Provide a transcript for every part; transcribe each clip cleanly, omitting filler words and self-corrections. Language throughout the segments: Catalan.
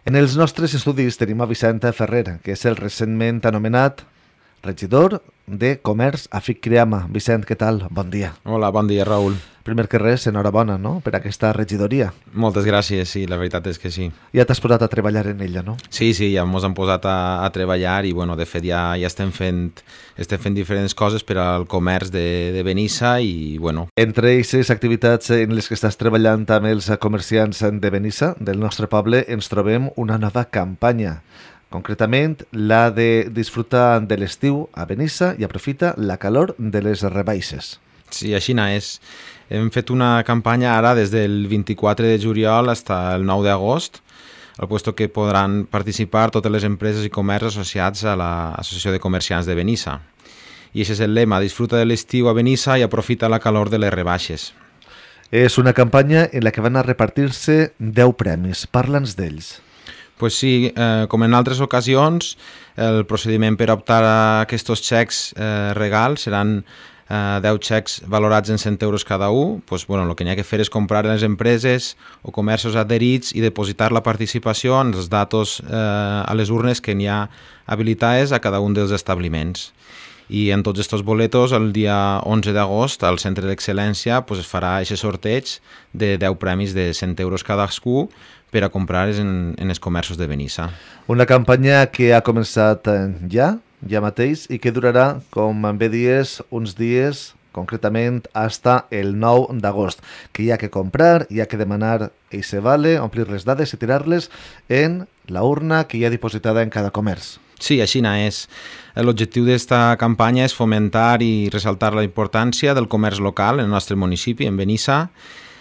En els nostres estudis tenim a Vicent Ferrer, que és el recentment anomenat regidor de Comerç a Ficcriama. Vicent, què tal? Bon dia. Hola, bon dia, Raül. Primer que res, enhorabona, no?, per aquesta regidoria. Moltes gràcies, sí, la veritat és que sí. Ja t'has posat a treballar en ella, no? Sí, ja ens hem posat a treballar i, bueno, de fet ja estem fent diferents coses per al comerç de Benissa i, bueno... Entre aquestes activitats en les que estàs treballant amb els comerciants de Benissa, del nostre poble, ens trobem una nova campanya. Concretament, la de disfrutar de l'estiu a Benissa i aprofita la calor de les rebaixes. Sí, així és. Hem fet una campanya ara des del 24 de juliol fins al 9 d'agost, al puesto que podran participar totes les empreses i comerços associats a l'Associació de Comerciants de Benissa. I aquest és el lema: disfruta de l'estiu a Benissa i aprofita la calor de les rebaixes. És una campanya en la que van a repartir-se 10 premis. Parla'ns d'ells. Pues sí, com en altres ocasions, el procediment per optar a aquests xecs regals seran 10 xecs valorats en 100 euros cada un. Pues, bueno, el que n'hi ha que fer és comprar les empreses o comerços adherits i depositar la participació en els datos a les urnes que n'hi ha habilitades a cada un dels establiments. I en tots aquests boletos, el dia 11 d'agost, al Centre d'Excel·lència, pues, es farà aquest sorteig de 10 premis de 100 euros cadascú per a comprar en els comerços de Benissa. Una campanya que ha començat ja mateix, i que durarà, com bé dies, uns dies, concretament, fins el 9 d'agost, que hi ha que comprar, hi ha que demanar eixe vale, omplir les dades i tirar-les en la urna que hi ha dipositada en cada comerç. Sí, així és. L'objectiu d'esta campanya és fomentar i ressaltar la importància del comerç local en el nostre municipi, en Benissa,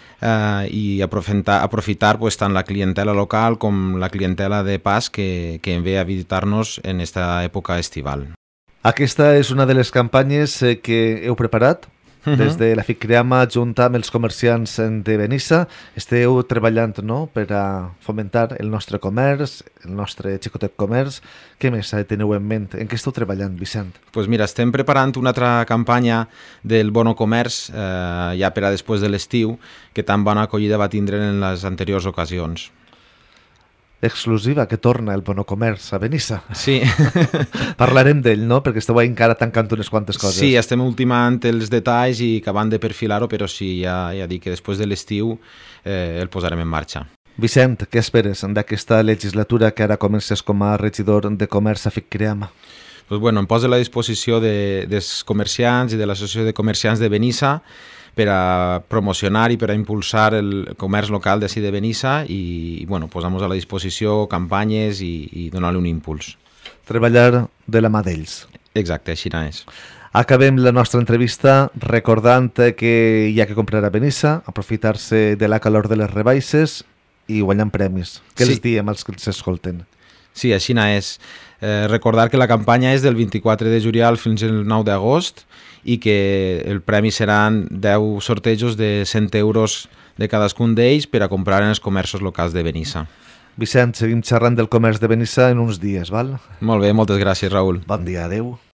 i aprofitar pues, tant la clientela local com la clientela de pas que ve a visitar-nos en aquesta època estival. Aquesta és una de les campanyes que heu preparat des de la Ficcriama, junt amb els comerciants de Benissa. Esteu treballant, no?, per a fomentar el nostre comerç, el nostre xicotet comerç. Què més teniu en ment? En què esteu treballant, Vicent? Pues mira, estem preparant una altra campanya del Bono Comerç ja per a després de l'estiu, que tan bona acollida va tindre en les anteriors ocasions. Exclusiva, que torna el Bono Comerç a Benissa. Sí. Parlarem d'ell, no?, perquè esteu encara tancant unes quantes coses. Sí, estem ultimant els detalls i acabant de perfilar-ho, però sí, ja dic que després de l'estiu el posarem en marxa. Vicent, què esperes d'aquesta legislatura que ara comences com a regidor de Comerç a Ficcriama? Pues bueno, em poso a la disposició dels comerciants i de l'Associació de Comerciants de Benissa per a promocionar i per a impulsar el comerç local d'ací de Benissa i bueno, posar-nos a la disposició campanyes i donar-li un impuls. Treballar de la mà d'ells. Exacte, així és. Acabem la nostra entrevista recordant que hi ha que comprar a Benissa, aprofitar-se de la calor de les rebaixes i guanyar premis. Què els diem als que ens escolten? Sí, així és. Recordar que la campanya és del 24 de juliol fins al 9 d'agost i que el premi seran 10 sortejos de 100 euros de cadascun d'ells per a comprar en els comerços locals de Benissa. Vicent, seguim xerrant del comerç de Benissa en uns dies, val? Molt bé, moltes gràcies, Raül. Bon dia, adeu.